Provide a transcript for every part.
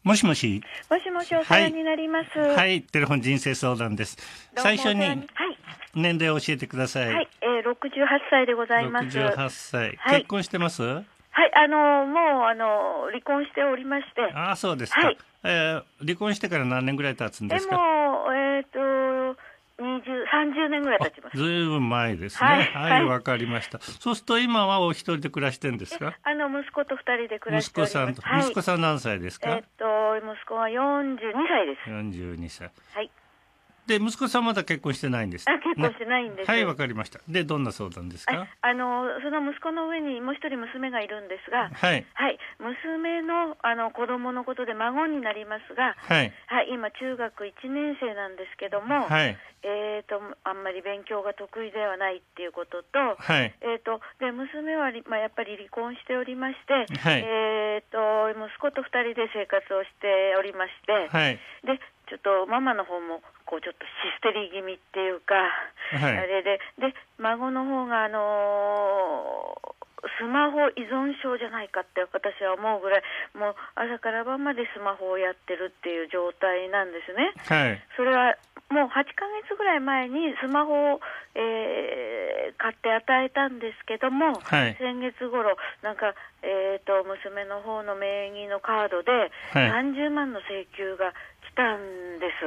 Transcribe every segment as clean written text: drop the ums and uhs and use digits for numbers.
もしもし。 もしもし、お世話になります。 はい、テレフォン人生相談です。最初に年齢を教えてください。 はい、68歳でございます。 68歳。 はい、 結婚してます？はい、 もう離婚しておりまして。 ああ、そうですか。はい、離婚してから何年ぐらい経つんですか？ もう30年ぐらい経ちます。 ずいぶん前ですね。はい、わかりました。そうすると今はお一人で暮らしてるんですか？ 息子と2人で暮らしております。 息子さん何歳ですか？ 息子は42歳です。 42歳。 はい。 で、息子さんまだ結婚してないんです。 結婚してないんです。 はい、わかりました。で、どんな相談ですか？ その息子の上にもう一人娘がいるんですが、 はい、 はい、娘の子供のことで孫になりますが、 はい、 はい、今中学1年生なんですけども、 はい、 あんまり勉強が得意ではないっていうことと、 はい、 で娘は、やっぱり離婚しておりまして、 はい、 息子と2人で生活をしておりまして、 はい、 でちょっとママの方もこうちょっとシステリー気味っていうか、 はい、 あれで孫の方がスマホ依存症じゃないかって私は思うぐらい、もう朝から晩までスマホをやってるっていう状態なんですね。 はい、 それはもう8ヶ月ぐらい前にスマホを、買って与えたんですけども、 はい、 先月頃なんか、娘の方の名義のカードで30万の請求が来たんです。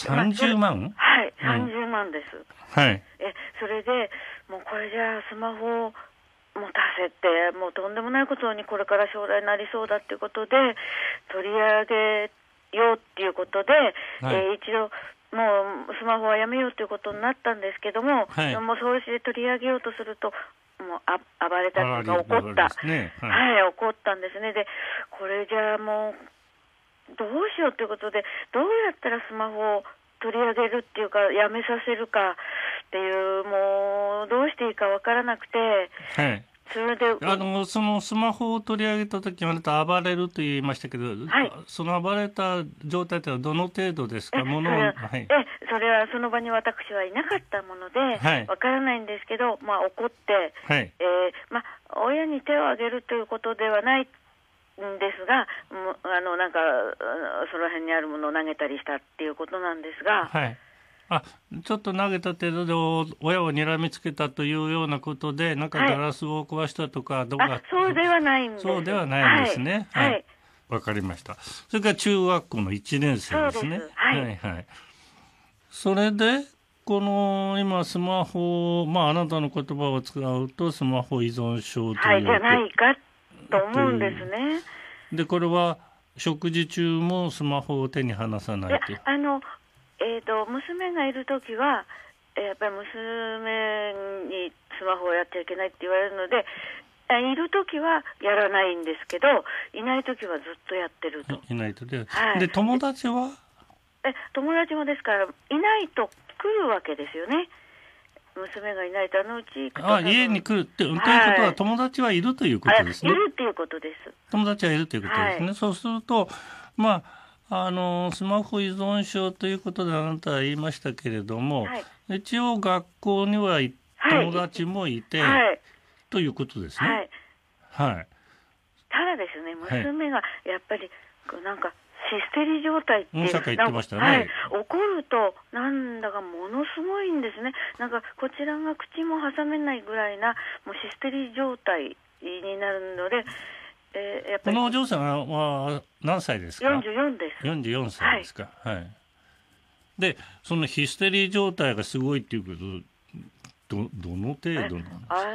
30万？ はい、30万です。 はい。 それでもうこれじゃあスマホを持たせてもうとんでもないことにこれから将来なりそうだっていうことで取り上げようっていうことで、 はい、 一度もうスマホはやめようということになったんですけども、 はい、 もうそうして取り上げようとするともう暴れたというか怒った、 ね、 はい、怒ったんですね。でこれじゃあもうどうしようということでどうやったらスマホを取り上げるっていうかやめさせるかっていうもうどうしていいかわからなくて、 はい、 それでそのスマホを取り上げた時あなた暴れると言いましたけど、はい、その暴れた状態というのはどの程度ですか？ それはその場に私はいなかったものでわからないんですけど、怒って、はい、親に手を挙げるということではないんですが、なんかその辺にあるものを投げたりしたっていうことなんですが、 はい、ちょっと投げた程度で親を睨みつけたというようなことでなんかガラスを壊したとかどうか、 そうではないんです。 そうではないんですね。はい、わかりました。それから中学校の1年生ですね。はい、はい。それでこの今スマホ、あなたの言葉を使うとスマホ依存症という、 じゃないかと思うんですね。 でこれは食事中もスマホを手に離さないと。 娘がいるときはやっぱり娘にスマホをやっちゃいけないって言われるので、いるときはやらないんですけどいないときはずっとやってると。 いないとで、友達は友達もですからいないと来るわけですよね。娘がいないとうち行くと家に来るということは友達はいるということですね。 いるということです。 友達はいるということですね。そうするとスマホ依存症ということであなたは言いましたけれども、一応学校には友達もいて、ということですね。はい。 ただですね、娘がやっぱりなんかシステリ状態ってさっき言ってましたね。 怒るとなんだかものすごいんですね。なんかこちらが口も挟めないぐらいなもうシステリ状態になるので、やっぱりこのお嬢さんは何歳ですか ？44です。 44歳ですか。はい。でそのヒステリー状態がすごいっていうことどの程度なんですか？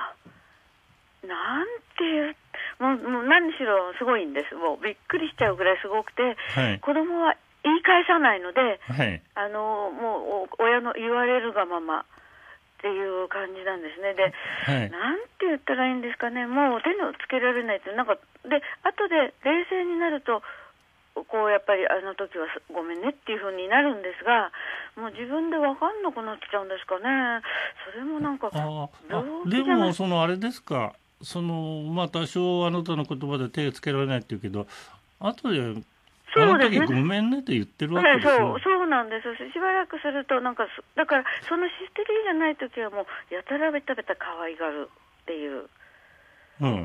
なんていうもう何しろすごいんです。もうびっくりしちゃうぐらいすごくて、子供は言い返さないので、もう親の言われるがままっていう感じなんですね。で、なんて言ったらいいんですかね。もう手のつけられないってなんかで後で冷静になるとこうやっぱりあの時はごめんねっていう風になるんですが、もう自分で分かんなくなっちゃうんですかね。それもなんかでもそのあれですか。多少あなたの言葉で手つけられないって言うけど後であの時ごめんねって言ってるわけですよ。 そうなんです。しばらくするとなんかだからそのシステリーじゃない時はもうやたらべたべた可愛がるっていう。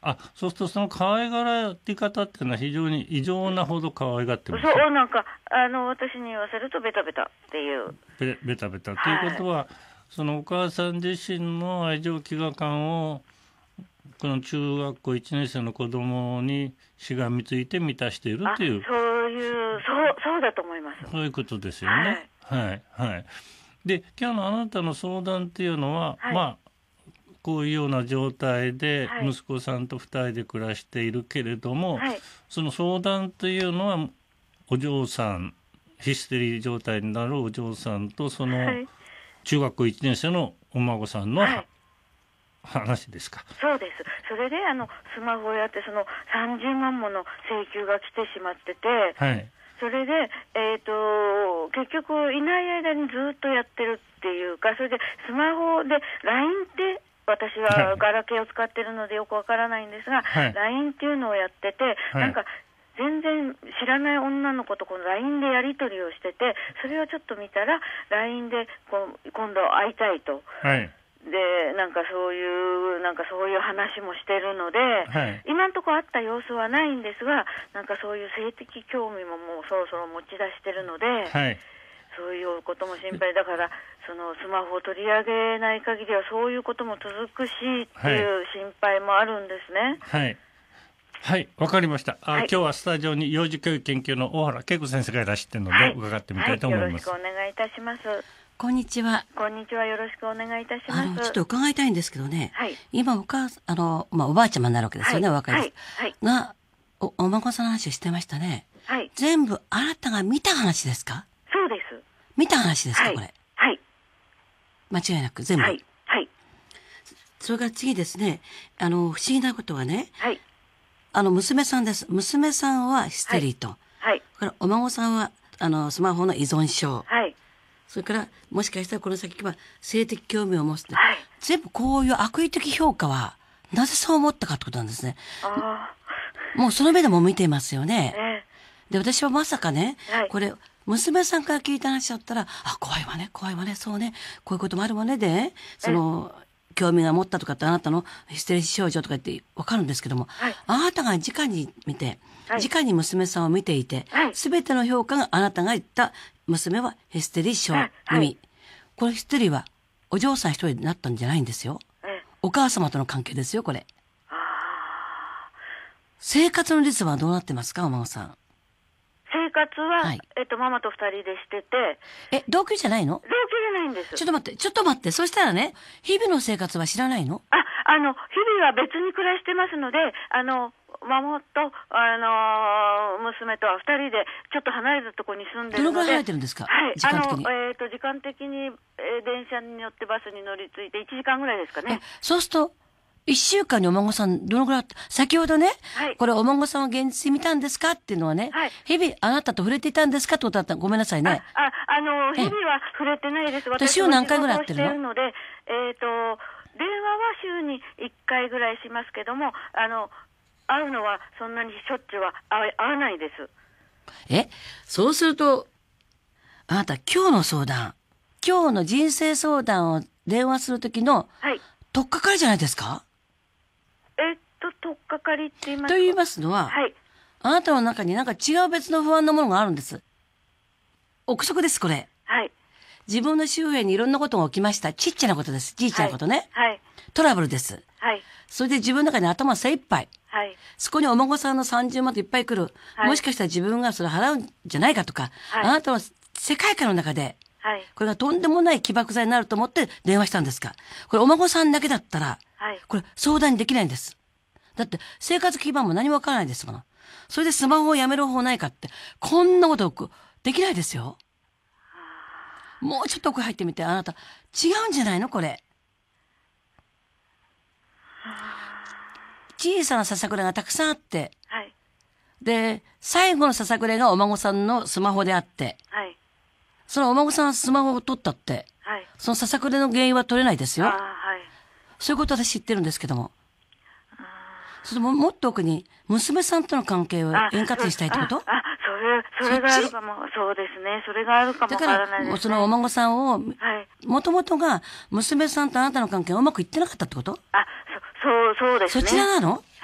そうするとその可愛がられ方っていうのは非常に異常なほど可愛がってます。 そう、なんか私に言わせるとベタベタっていう。 ベタベタということは、そのお母さん自身の愛情飢餓感をこの中学校1年生の子供にしがみついて満たしているという、 そうだと思います。 そういうことですよね。はいはい。で、今日のあなたの相談っていうのは、こういうような状態で息子さんと2人で暮らしているけれども、その相談というのはお嬢さん、ヒステリー状態になるお嬢さんとその中学校1年生のお孫さんの、話ですか。 そうです。それでスマホをやってその30万もの請求が来てしまってて、それで、結局いない間にずっとやってるっていうか、それでスマホで LINE って私はガラケーを使ってるのでよくわからないんですが、LINE っていうのをやってて、なんか全然知らない女の子とこの LINE でやり取りをしてて、それをちょっと見たら LINE で今度会いたいと。でなんかそういう話もしてるので、今のところあった様子はないんですが、なんかそういう性的興味ももうそろそろ持ち出してるので、そういうことも心配だから、そのスマホを取り上げない限りはそういうことも続くしっていう心配もあるんですね。 はい、わかりました。今日はスタジオに幼児教育研究の大原恵子先生がいらっしゃってるので、伺ってみたいと思います。 よろしくお願いいたします。 こんにちは。 こんにちは。よろしくお願いいたします。 ちょっと伺いたいんですけどね。今おばあちゃまになるわけですよね。お若いです。がお孫さんの話をしてましたね。全部あなたが見た話ですか？ そうです。 見た話ですか、これ。間違いなく全部。それから次ですね。不思議なことはね。娘さんです。娘さんはヒステリーと。からお孫さんはスマホの依存症。それからもしかしたらこの先は性的興味を持つ、全部こういう悪意的評価はなぜそう思ったかってことなんですね。もうその目でも見ていますよね。で、私はまさかね、これ娘さんから聞いた話だったら、怖いわね、そうね、こういうこともあるわねで、その興味が持ったとかってあなたのヒステリー症状とかってわかるんですけども、あなたが直に見て、直に娘さんを見ていて、すべての評価があなたが言った娘はヒステリー症耳。これヒステリーはお嬢さん一人になったんじゃないんですよ。お母様との関係ですよ、これ。生活のリズムはどうなってますか、お孫さん。 生活は、ママと2人でしてて。 同居じゃないの？ 同居じゃないんです。 ちょっと待って。そしたらね、日々の生活は知らないの？ 日々は別に暮らしてますので、孫と、娘とは2人でちょっと離れたところに住んでるので。 どのぐらい離れてるんですか？時間的に。 時間的に、電車に乗ってバスに乗り継いで1時間ぐらいですかね。 そうすると、1週間にお孫さんどのぐらい先ほどね、これお孫さんを現実に見たんですかっていうのはね、日々あなたと触れていたんですかってことだったらごめんなさいね。 日々は触れてないです。 私週何回ぐらいやってるの？ 電話は週に1回ぐらいしますけども、会うのはそんなにしょっちゅうは会わないです。 そうすると、あなた今日の相談、今日の人生相談を電話するときの、取っかかりじゃないですか？ 取っかかりって言いますか？ と言いますのは、あなたの中になんか違う別の不安なものがあるんです。憶測です、これ。自分の周辺にいろんなことが起きました。ちっちゃなことです。ちっちゃなことね。トラブルです。それで自分の中に頭精一杯。そこにお孫さんの30万といっぱい来る。もしかしたら自分がそれ払うんじゃないかとか、あなたの世界観の中で、これがとんでもない起爆剤になると思って電話したんですか？これお孫さんだけだったら、これ相談にできないんです。だって生活基盤も何もわからないですもの。それでスマホをやめる方法ないかって、こんなことできないですよ。もうちょっと奥入ってみて、あなた違うんじゃないのこれ。小さなささくれがたくさんあって、で最後のささくれがお孫さんのスマホであって、そのお孫さんはスマホを取ったって、そのささくれの原因は取れないですよ。そういうことは私知ってるんですけども。それもっと奥に娘さんとの関係を円滑にしたいってこと？ それがあるかも。そうですね。それがあるかもわからないですね。だからそのお孫さんを、もともとが娘さんとあなたの関係がうまくいってなかったってこと？ そうですね。 そちらなの？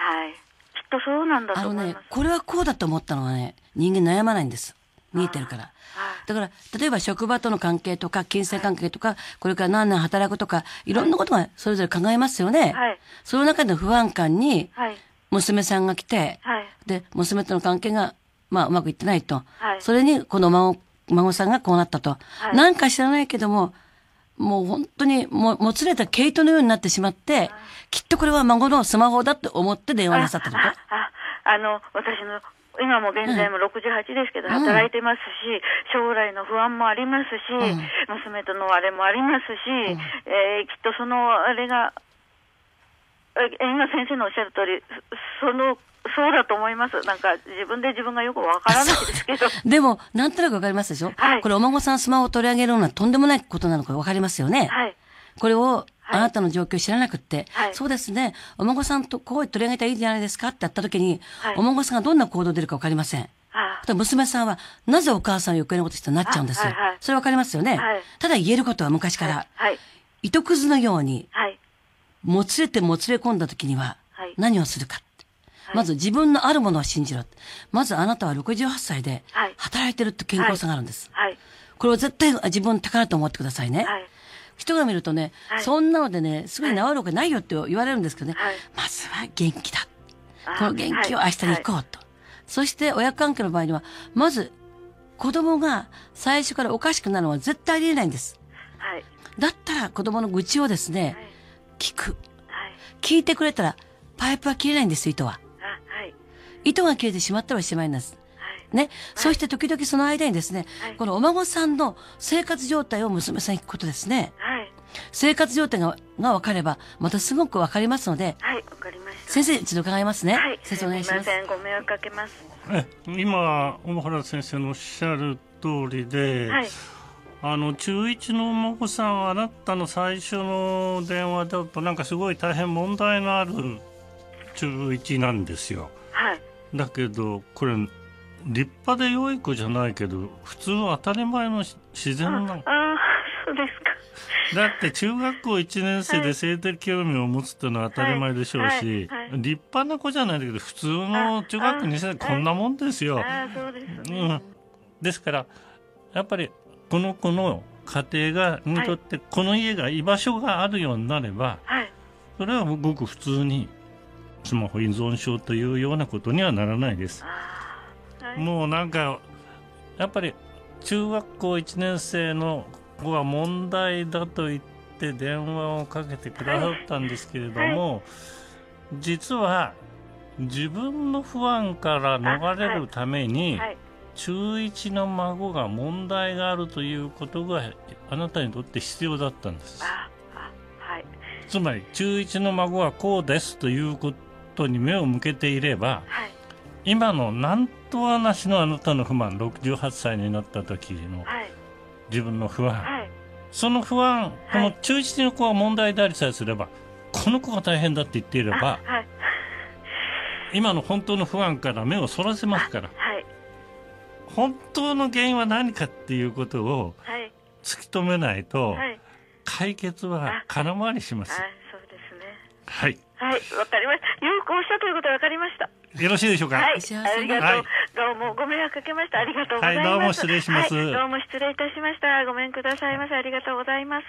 はい。きっとそうなんだと思います。 これはこうだと思ったのはね、人間悩まないんです。見えてるから。だから、例えば職場との関係とか、金銭関係とか、これから何年働くとか、いろんなことがそれぞれ考えますよね。はい、その中での不安感に、娘さんが来て、はい、で、娘との関係が、まあ、うまくいってないと。はい、それに、この孫さんがこうなったと。はい、なんか知らないけども、もう本当にもつれた毛糸のようになってしまって、きっとこれは孫のスマホだって思って電話なさったとか。 私の、今も現在も68ですけど、働いてますし、将来の不安もありますし、娘とのあれもありますし、きっとそのあれが、今先生のおっしゃる通り、そうだと思います。なんか自分で自分がよくわからないですけど。 でも、なんとなくわかりますでしょ、はい、これお孫さんスマホを取り上げるのはとんでもないことなのかわかりますよね。はい、これを、あなたの状況を知らなくって、はい、そうですね、お孫さんとこう取り上げたらいいんじゃないですかってやった時に、はい、お孫さんがどんな行動出るかわかりません。娘さんは、なぜお母さんを余計なことしてなっちゃうんですよ。それわかりますよね。はい、ただ言えることは昔から、糸くずのように、もつれ込んだ時には、何をするか。まず自分のあるものを信じろ。まずあなたは68歳で働いてるって健康さがあるんです。これを絶対自分の宝と思ってくださいね。人が見るとね、そんなのでね、すぐに治るわけないよって言われるんですけどね、まずは元気だ。この元気を明日に行こうと。そして親子関係の場合には、まず子供が最初からおかしくなるのは絶対ありえないんです。だったら子供の愚痴をですね、聞く。聞いてくれたらパイプは切れないんです、糸は。糸が切れてしまったらおしまいなんです。ね。そして時々その間にですね、このお孫さんの生活状態を娘さんに聞くことですね。生活状態が分かれば、またすごく分かりますので。 はい、分かりました。 先生、一度伺いますね。 はい、 先生お願いします。 すみません、ご迷惑かけます。 今、小野原先生のおっしゃる通りで、中1のお孫さん、あなたの最初の電話だと、なんかすごい大変問題のある中1なんですよ。だけどこれ立派で良い子じゃないけど普通の当たり前の自然な。 そうですか。 だって中学校1年生で性的興味を持つっていうのは当たり前でしょうし、立派な子じゃないんだけど普通の中学校2年生でこんなもんですよ。 そうですね。 ですからやっぱりこの子の家庭にとってこの家が居場所があるようになれば、それはごく普通にスマホ依存症というようなことにはならないです。もうなんかやっぱり中学校1年生の子が問題だと言って電話をかけてくださったんですけれども、実は自分の不安から逃れるために中1の孫が問題があるということがあなたにとって必要だったんです。つまり中1の孫はこうですということに目を向けていれば、今のなんとはなしのあなたの不満、68歳になった時の自分の不安、その不安、この中1の子は問題でありさえすれば、この子が大変だって言っていれば、今の本当の不安から目をそらせますから、本当の原因は何かっていうことを突き止めないと、解決は空回りします。 そうですね。 はい。 はい、わかりました。よくおっしゃということはわかりました。 よろしいでしょうか。 はい、ありがとう。どうもご迷惑かけました。ありがとうございます。 どうも失礼します。 どうも失礼いたしました。ごめんくださいませ。ありがとうございます。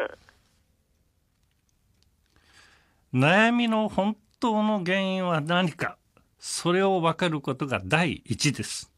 悩みの本当の原因は何か、それを分かることが第一です。